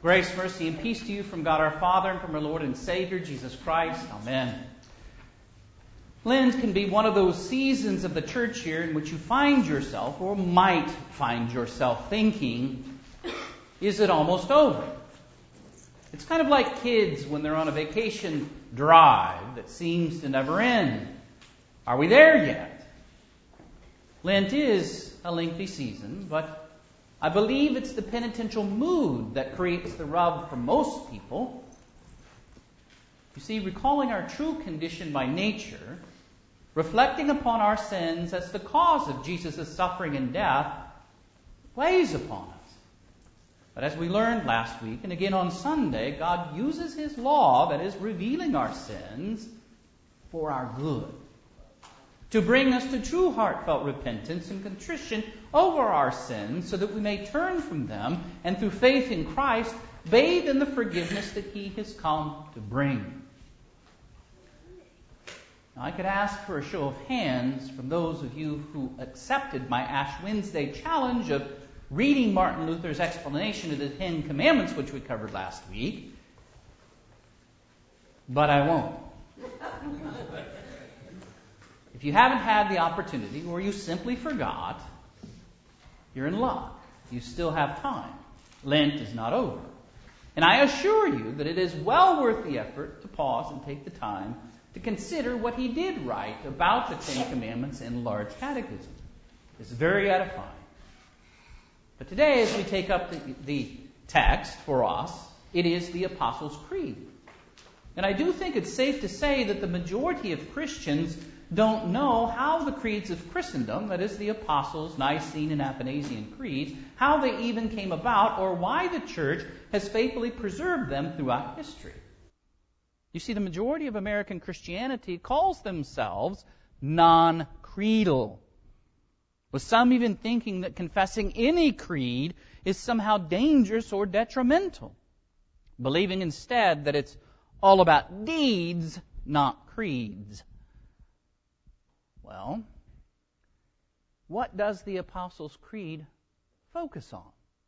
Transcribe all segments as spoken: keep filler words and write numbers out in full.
Grace, mercy, and peace to you from God our Father and from our Lord and Savior, Jesus Christ. Amen. Lent can be one of those seasons of the church year in which you find yourself, or might find yourself, thinking, is it almost over? It's kind of like kids when they're on a vacation drive that seems to never end. Are we there yet? Lent is a lengthy season, but I believe it's the penitential mood that creates the rub for most people. You see, recalling our true condition by nature, reflecting upon our sins as the cause of Jesus' suffering and death, weighs upon us. But as we learned last week, and again on Sunday, God uses His law, that is, revealing our sins, for our good. To bring us to true heartfelt repentance and contrition over our sins so that we may turn from them and through faith in Christ bathe in the forgiveness that He has come to bring. Now, I could ask for a show of hands from those of you who accepted my Ash Wednesday challenge of reading Martin Luther's explanation of the Ten Commandments, which we covered last week, but I won't. If you haven't had the opportunity, or you simply forgot, you're in luck. You still have time. Lent is not over. And I assure you that it is well worth the effort to pause and take the time to consider what he did write about the Ten Commandments in Large Catechism. It's very edifying. But today, as we take up the, the text for us, it is the Apostles' Creed. And I do think it's safe to say that the majority of Christians don't know how the creeds of Christendom, that is the Apostles' Nicene and Athanasian creeds, how they even came about or why the Church has faithfully preserved them throughout history. You see, the majority of American Christianity calls themselves non-creedal, with some even thinking that confessing any creed is somehow dangerous or detrimental, believing instead that it's all about deeds, not creeds. Well, what does the Apostles' Creed focus on?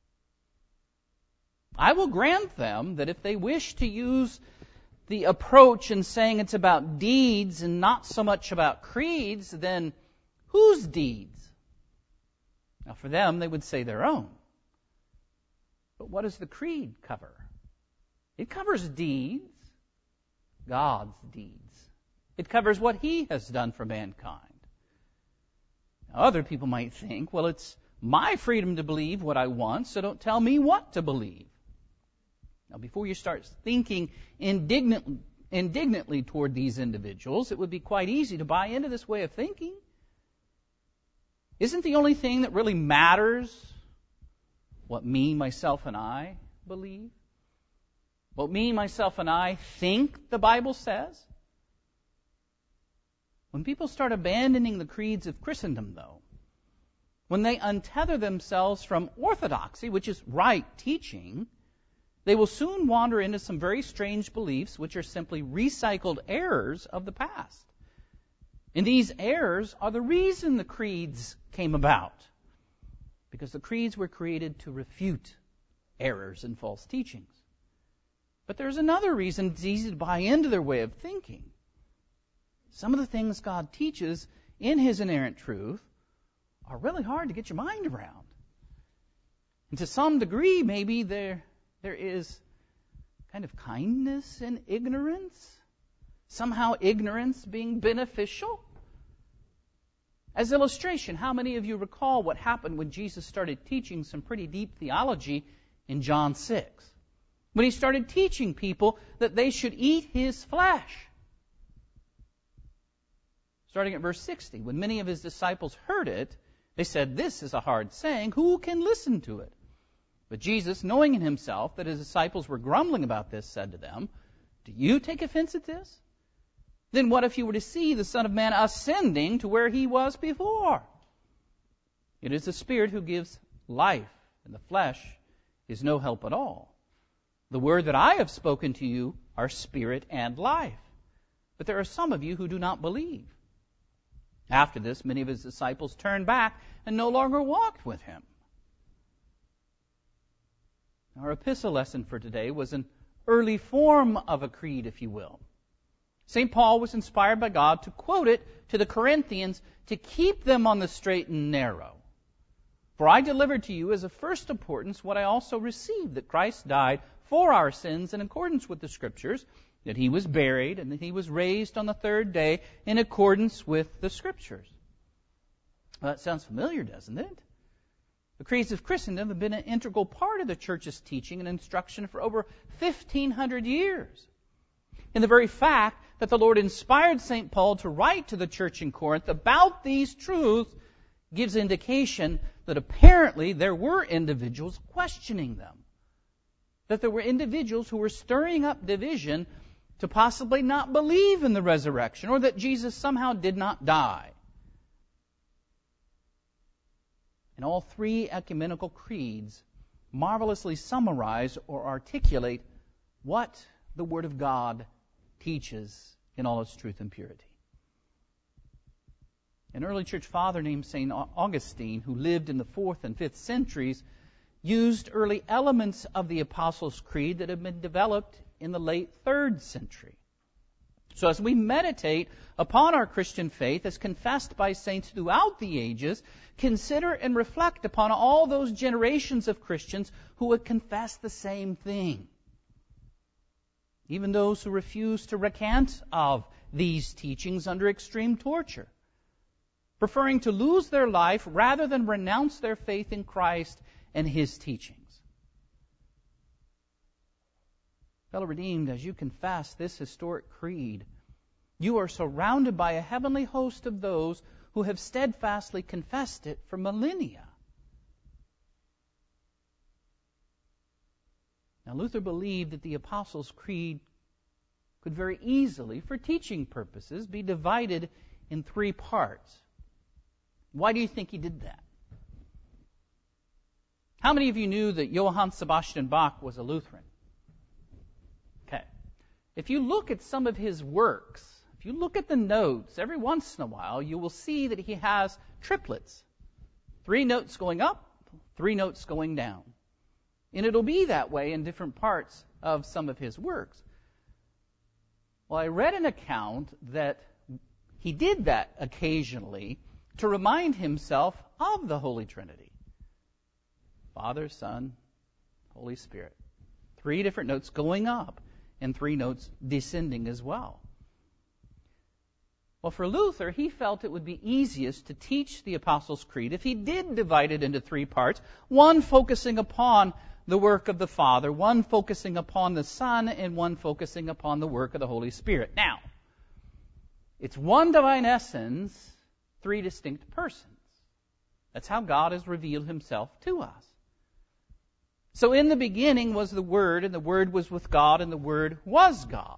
I will grant them that if they wish to use the approach in saying it's about deeds and not so much about creeds, then whose deeds? Now, for them, they would say their own. But what does the creed cover? It covers deeds, God's deeds. It covers what He has done for mankind. Now, other people might think, well, it's my freedom to believe what I want, so don't tell me what to believe. Now, before you start thinking indignant, indignantly toward these individuals, it would be quite easy to buy into this way of thinking. Isn't the only thing that really matters what me, myself, and I believe? What me, myself, and I think the Bible says? When people start abandoning the creeds of Christendom, though, when they untether themselves from orthodoxy, which is right teaching, they will soon wander into some very strange beliefs which are simply recycled errors of the past. And these errors are the reason the creeds came about, because the creeds were created to refute errors and false teachings. But there's another reason it's easy to buy into their way of thinking. Some of the things God teaches in His inerrant truth are really hard to get your mind around. And to some degree, maybe there there is kind of kindness in ignorance. Somehow ignorance being beneficial. As illustration, how many of you recall what happened when Jesus started teaching some pretty deep theology in John six? When He started teaching people that they should eat His flesh. Starting at verse sixty, when many of His disciples heard it, they said, "This is a hard saying. Who can listen to it?" But Jesus, knowing in Himself that His disciples were grumbling about this, said to them, "Do you take offense at this? Then what if you were to see the Son of Man ascending to where He was before? It is the Spirit who gives life, and the flesh is no help at all. The word that I have spoken to you are spirit and life. But there are some of you who do not believe." After this, many of His disciples turned back and no longer walked with Him. Our epistle lesson for today was an early form of a creed, if you will. Saint Paul was inspired by God to quote it to the Corinthians to keep them on the straight and narrow. For I delivered to you as of first importance what I also received, that Christ died for our sins in accordance with the Scriptures, that he was buried, and that he was raised on the third day in accordance with the Scriptures. Well, that sounds familiar, doesn't it? The creeds of Christendom have been an integral part of the Church's teaching and instruction for over fifteen hundred years. And the very fact that the Lord inspired Saint Paul to write to the church in Corinth about these truths gives indication that apparently there were individuals questioning them. That there were individuals who were stirring up division to possibly not believe in the resurrection, or that Jesus somehow did not die. And all three ecumenical creeds marvelously summarize or articulate what the Word of God teaches in all its truth and purity. An early church father named Saint Augustine, who lived in the fourth and fifth centuries, used early elements of the Apostles' Creed that had been developed in the late third century. So as we meditate upon our Christian faith as confessed by saints throughout the ages, consider and reflect upon all those generations of Christians who would confess the same thing. Even those who refuse to recant of these teachings under extreme torture, preferring to lose their life rather than renounce their faith in Christ and His teachings. Fellow redeemed, as you confess this historic creed, you are surrounded by a heavenly host of those who have steadfastly confessed it for millennia. Now, Luther believed that the Apostles' Creed could very easily, for teaching purposes, be divided in three parts. Why do you think he did that? How many of you knew that Johann Sebastian Bach was a Lutheran? Okay. If you look at some of his works, if you look at the notes, every once in a while, you will see that he has triplets. Three notes going up, three notes going down. And it'll be that way in different parts of some of his works. Well, I read an account that he did that occasionally to remind himself of the Holy Trinity. Father, Son, Holy Spirit. Three different notes going up and three notes descending as well. Well, for Luther, he felt it would be easiest to teach the Apostles' Creed if he did divide it into three parts, one focusing upon the work of the Father, one focusing upon the Son, and one focusing upon the work of the Holy Spirit. Now, it's one divine essence, three distinct persons. That's how God has revealed Himself to us. So in the beginning was the Word, and the Word was with God, and the Word was God.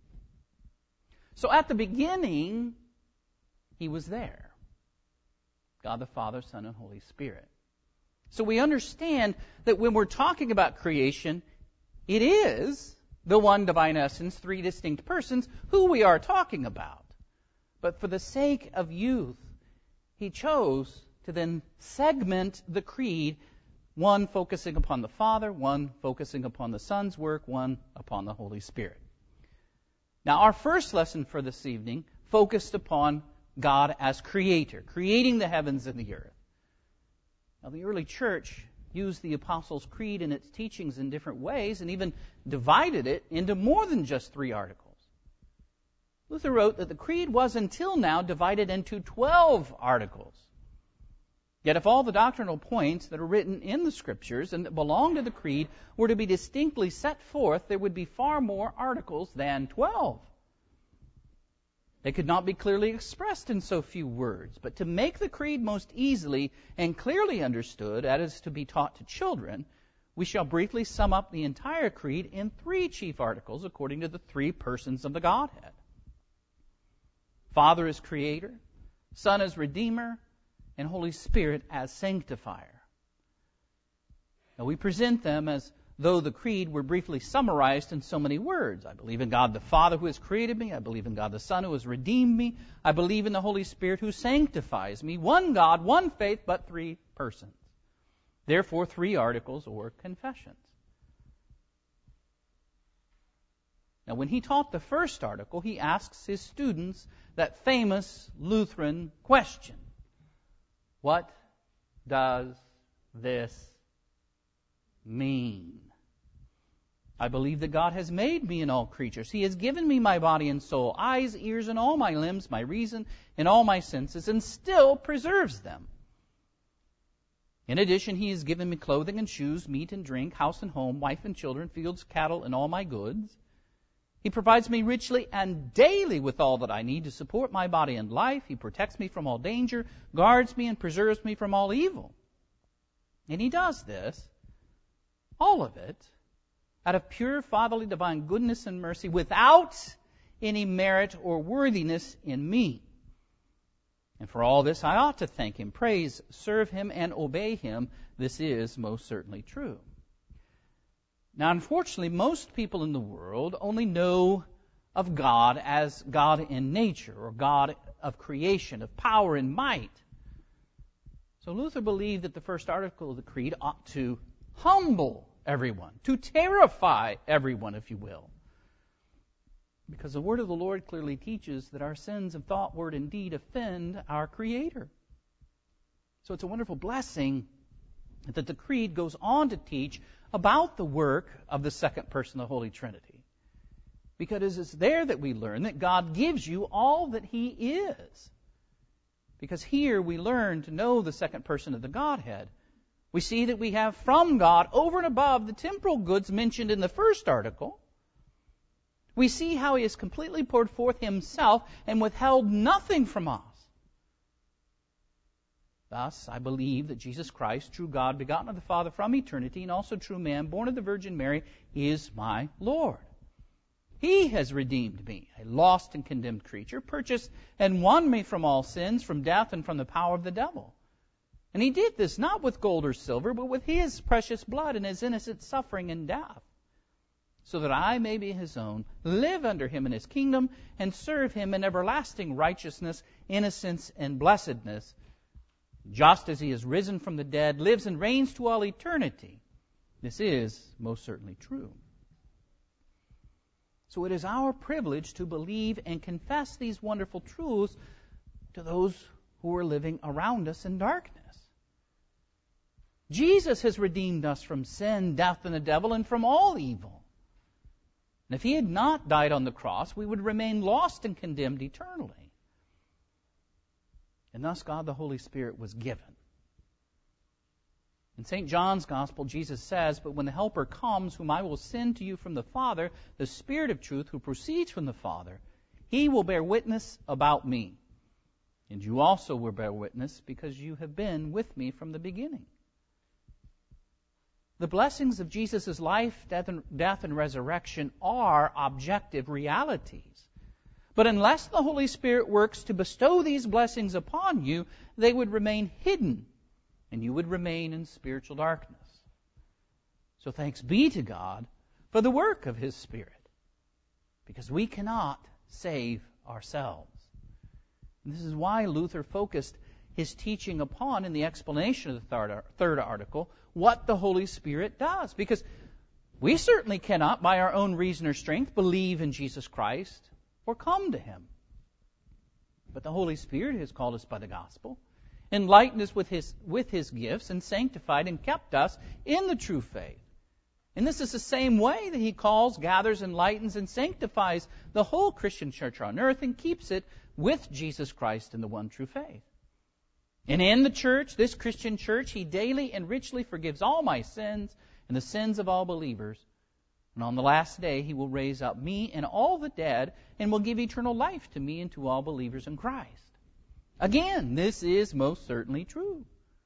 So at the beginning, He was there. God the Father, Son, and Holy Spirit. So we understand that when we're talking about creation, it is the one divine essence, three distinct persons, who we are talking about. But for the sake of youth, he chose to then segment the creed, one focusing upon the Father, one focusing upon the Son's work, one upon the Holy Spirit. Now, our first lesson for this evening focused upon God as creator, creating the heavens and the earth. Now, the early church used the Apostles' Creed and its teachings in different ways and even divided it into more than just three articles. Luther wrote that the Creed was until now divided into twelve articles. Yet if all the doctrinal points that are written in the Scriptures and that belong to the Creed were to be distinctly set forth, there would be far more articles than twelve. They could not be clearly expressed in so few words. But to make the Creed most easily and clearly understood, as is to be taught to children, we shall briefly sum up the entire Creed in three chief articles according to the three persons of the Godhead. Father as Creator, Son as Redeemer, and Holy Spirit as Sanctifier. Now we present them as though the Creed were briefly summarized in so many words. I believe in God the Father who has created me. I believe in God the Son who has redeemed me. I believe in the Holy Spirit who sanctifies me. One God, one faith, but three persons. Therefore, three articles or confessions. Now, when he taught the first article, he asks his students that famous Lutheran question. What does this mean? I believe that God has made me and all creatures. He has given me my body and soul, eyes, ears, and all my limbs, my reason, and all my senses, and still preserves them. In addition, He has given me clothing and shoes, meat and drink, house and home, wife and children, fields, cattle, and all my goods. He provides me richly and daily with all that I need to support my body and life. He protects me from all danger, guards me, and preserves me from all evil. And He does this, all of it, out of pure fatherly divine goodness and mercy, without any merit or worthiness in me. And for all this I ought to thank Him, praise, serve Him, and obey Him. This is most certainly true. Now, unfortunately, most people in the world only know of God as God in nature, or God of creation, of power and might. So Luther believed that the first article of the Creed ought to humble everyone, to terrify everyone, if you will. Because the word of the Lord clearly teaches that our sins of thought, word, and deed offend our Creator. So it's a wonderful blessing that the Creed goes on to teach about the work of the second person of the Holy Trinity. Because it's there that we learn that God gives you all that He is. Because here we learn to know the second person of the Godhead. We see that we have from God, over and above the temporal goods mentioned in the first article, we see how He has completely poured forth Himself and withheld nothing from us. Thus, I believe that Jesus Christ, true God, begotten of the Father from eternity, and also true man, born of the Virgin Mary, is my Lord. He has redeemed me, a lost and condemned creature, purchased and won me from all sins, from death, and from the power of the devil. And He did this not with gold or silver, but with His precious blood and His innocent suffering and death, so that I may be His own, live under Him in His kingdom, and serve Him in everlasting righteousness, innocence, and blessedness, just as He is risen from the dead, lives and reigns to all eternity. This is most certainly true. So it is our privilege to believe and confess these wonderful truths to those who are living around us in darkness. Jesus has redeemed us from sin, death, and the devil, and from all evil. And if He had not died on the cross, we would remain lost and condemned eternally. And thus God the Holy Spirit was given. In Saint John's Gospel, Jesus says, "But when the Helper comes, whom I will send to you from the Father, the Spirit of truth, who proceeds from the Father, He will bear witness about me. And you also will bear witness, because you have been with me from the beginning." The blessings of Jesus' life, death and, death and resurrection are objective realities. But unless the Holy Spirit works to bestow these blessings upon you, they would remain hidden, and you would remain in spiritual darkness. So thanks be to God for the work of His Spirit, because we cannot save ourselves. And this is why Luther focused his teaching upon, in the explanation of the third, third article, what the Holy Spirit does. Because we certainly cannot, by our own reason or strength, believe in Jesus Christ or come to Him. But the Holy Spirit has called us by the gospel, enlightened us with His, with His gifts, and sanctified and kept us in the true faith. And this is the same way that He calls, gathers, enlightens, and sanctifies the whole Christian church on earth and keeps it with Jesus Christ in the one true faith. And in the church, this Christian church, He daily and richly forgives all my sins and the sins of all believers. And on the last day, He will raise up me and all the dead and will give eternal life to me and to all believers in Christ. Again, this is most certainly true.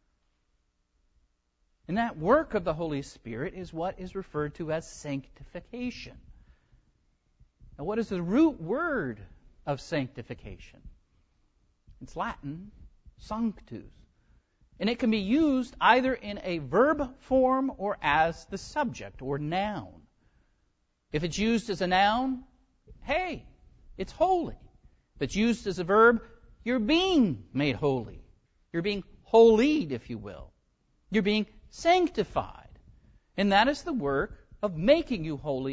And that work of the Holy Spirit is what is referred to as sanctification. Now, what is the root word of sanctification? It's Latin, sanctus. And it can be used either in a verb form or as the subject or noun. If it's used as a noun, hey, it's holy. If it's used as a verb, you're being made holy. You're being holied, if you will. You're being sanctified. And that is the work of making you holy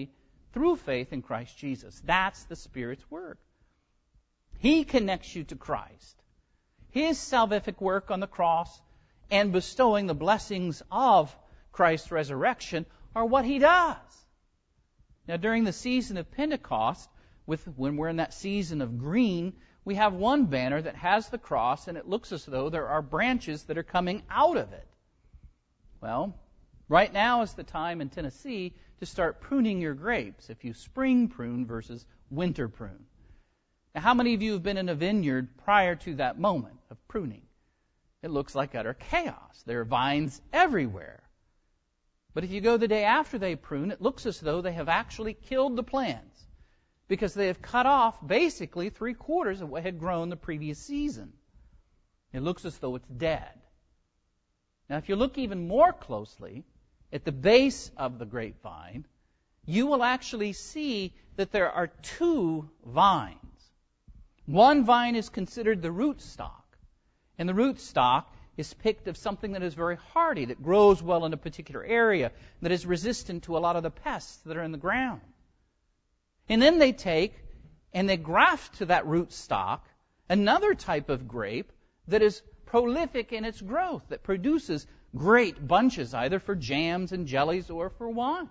through faith in Christ Jesus. That's the Spirit's work. He connects you to Christ. His salvific work on the cross and bestowing the blessings of Christ's resurrection are what He does. Now, during the season of Pentecost, with when we're in that season of green, we have one banner that has the cross, and it looks as though there are branches that are coming out of it. Well, right now is the time in Tennessee to start pruning your grapes, if you spring prune versus winter prune. Now, how many of you have been in a vineyard prior to that moment of pruning? It looks like utter chaos. There are vines everywhere. But if you go the day after they prune, it looks as though they have actually killed the plants, because they have cut off basically three quarters of what had grown the previous season. It looks as though it's dead. Now, if you look even more closely at the base of the grapevine, you will actually see that there are two vines. One vine is considered the rootstock, and the rootstock is picked of something that is very hardy, that grows well in a particular area, that is resistant to a lot of the pests that are in the ground. And then they take and they graft to that rootstock another type of grape that is prolific in its growth, that produces great bunches, either for jams and jellies or for wine.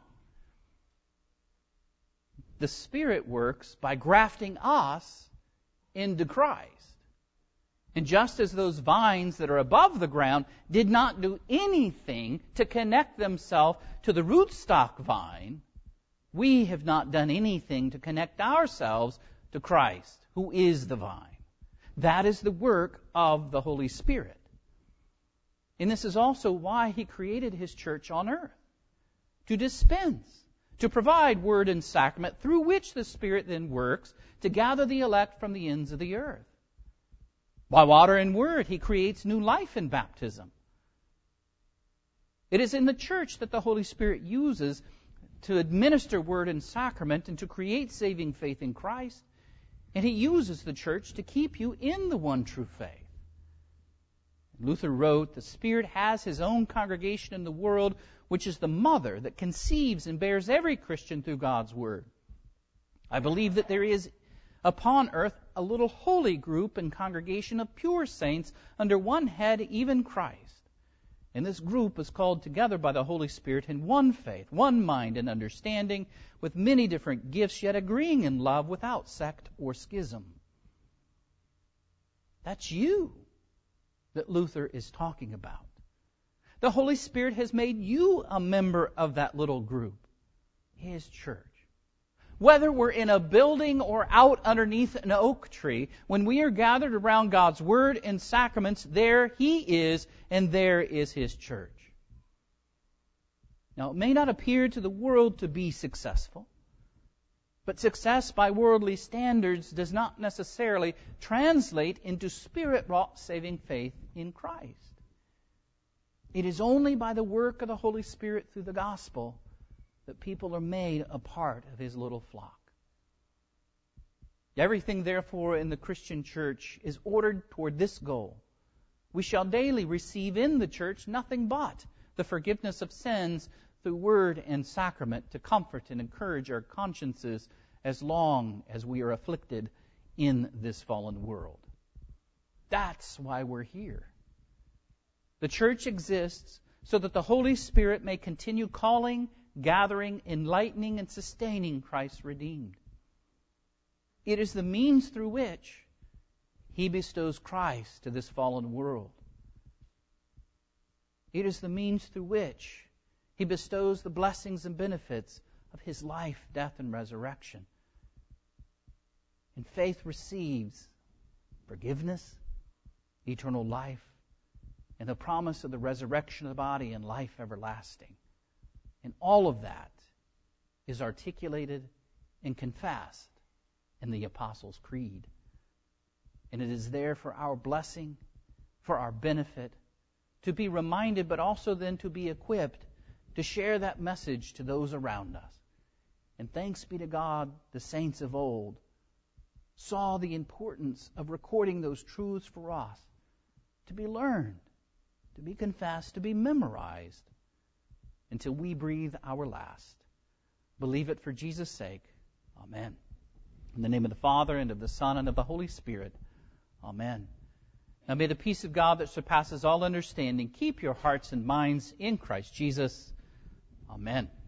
The Spirit works by grafting us into Christ. And just as those vines that are above the ground did not do anything to connect themselves to the rootstock vine, we have not done anything to connect ourselves to Christ, who is the vine. That is the work of the Holy Spirit. And this is also why He created His church on earth, to dispense, to provide word and sacrament through which the Spirit then works to gather the elect from the ends of the earth. By water and word, He creates new life in baptism. It is in the church that the Holy Spirit uses to administer word and sacrament and to create saving faith in Christ. And He uses the church to keep you in the one true faith. Luther wrote, "The Spirit has His own congregation in the world, which is the mother that conceives and bears every Christian through God's word. I believe that there is upon earth a little holy group and congregation of pure saints under one head, even Christ. And this group is called together by the Holy Spirit in one faith, one mind and understanding, with many different gifts, yet agreeing in love without sect or schism." That's you that Luther is talking about. The Holy Spirit has made you a member of that little group, His church. Whether we're in a building or out underneath an oak tree, when we are gathered around God's Word and sacraments, there He is, and there is His church. Now, it may not appear to the world to be successful, but success by worldly standards does not necessarily translate into Spirit-wrought saving faith in Christ. It is only by the work of the Holy Spirit through the gospel that people are made a part of His little flock. Everything, therefore, in the Christian church is ordered toward this goal. We shall daily receive in the church nothing but the forgiveness of sins through word and sacrament to comfort and encourage our consciences as long as we are afflicted in this fallen world. That's why we're here. The church exists so that the Holy Spirit may continue calling, gathering, enlightening, and sustaining Christ's redeemed. It is the means through which He bestows Christ to this fallen world. It is the means through which He bestows the blessings and benefits of His life, death, and resurrection. And faith receives forgiveness, eternal life, and the promise of the resurrection of the body and life everlasting. And all of that is articulated and confessed in the Apostles' Creed. And it is there for our blessing, for our benefit, to be reminded, but also then to be equipped to share that message to those around us. And thanks be to God, the saints of old saw the importance of recording those truths for us, to be learned, to be confessed, to be memorized, until we breathe our last. Believe it for Jesus' sake. Amen. In the name of the Father, and of the Son, and of the Holy Spirit. Amen. Now may the peace of God that surpasses all understanding keep your hearts and minds in Christ Jesus. Amen.